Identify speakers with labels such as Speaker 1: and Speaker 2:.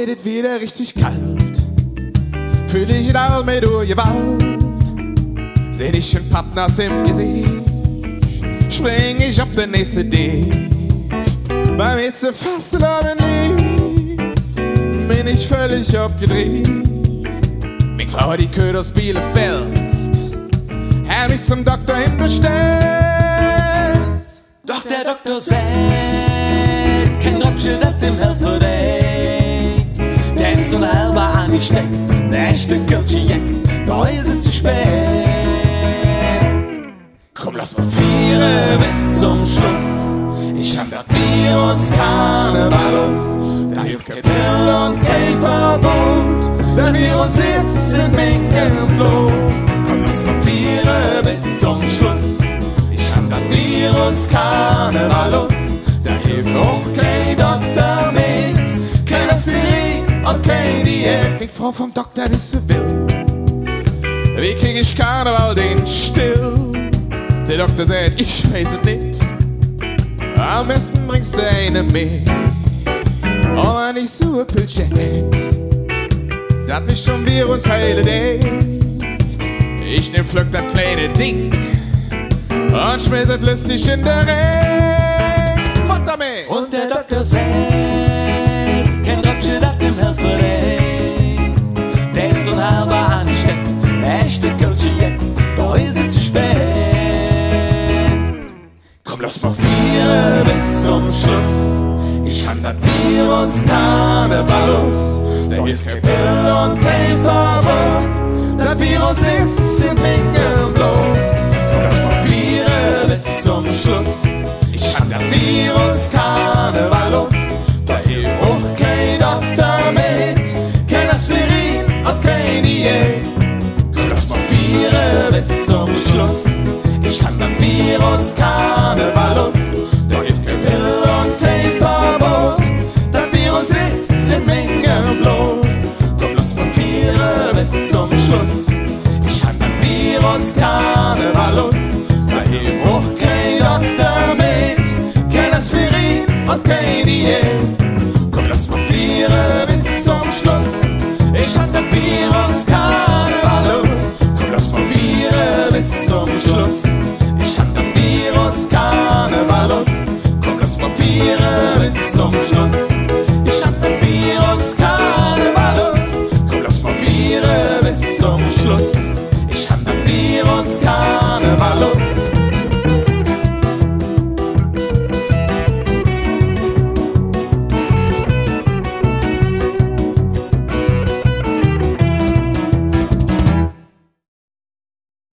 Speaker 1: wird es wieder richtig kalt. Fühl ich all mit Gewalt. Seh dich ein Pappnass im Gesicht, spring ich auf den nächsten Dich. Bei mir zu fassen liegt, bin ich völlig abgedreht. Meine Frau, die Köd aus Bielefeld, hab mich zum Doktor hinbestellt.
Speaker 2: Doch der Doktor sagt, kein Dropschild hat dem helfen deit. Der ist so halber angesteckt, der echte Kölsche-Jack, da ist es zu spät. Komm, lass mal feiern bis zum Schluss. Ich hab das Virus Karnevalus, da hilft kein Pill und kein Verbund. Der Virus ist in meinem Blut. Komm, lass mal feiern bis zum Schluss. Ich hab das Virus Karnevalus, da hilft auch kein Doktor mit. Kein Aspirin und kein Diät.
Speaker 1: Ich frau vom Doktor, was sie will. Wie krieg ich Karneval den still? Der Doktor sagt, ich weiß es nicht. Am besten bringst du eine mit. Oh, wenn ich so ein Pilzchen hätt, dat mich vom Virus heile deit. Ich nehm pflück dat kleine Ding und schmiss es lustig in der Ring. Fort damit!
Speaker 2: Und der Doktor sagt, kein Dropschild hat dem helfen deit. Der ist so halber angesteckt, der echte Kölsche-Jack, da ist es zu spät. Komm, lass mal feiern bis zum Schluss. Ich hab das Virus Karnevalus, da hilft kein Pill und kein Verbot. Das Virus ist in meinem Blut. Komm, lass mal feiern bis zum Schluss. Ich hab das Virus Karnevalus, da hilft auch kein Doktor mit. Kein Aspirin und kein Diät. Komm, lass mal feiern bis zum Schluss. Ich hab das Virus Karnevalus, da hilft kein Pill und kein Verbot. Das Virus ist in meinem Blut. Komm, lass mal feiern bis zum Schluss. Ich hab das Virus Karnevalus, da hilft auch kein Doktor mit. Kein Aspirin und kein Diät. Komm, lass mal feiern bis zum Schluss. Ich hab das Virus Karnevalus. Komm, lass mal feiern bis zum Schluss. Ich hab das Virus Karnevalus. Komm, lass mal feiern bis zum Schluss. Ich hab das Virus Karnevalus. Komm, lass mal feiern bis zum Schluss.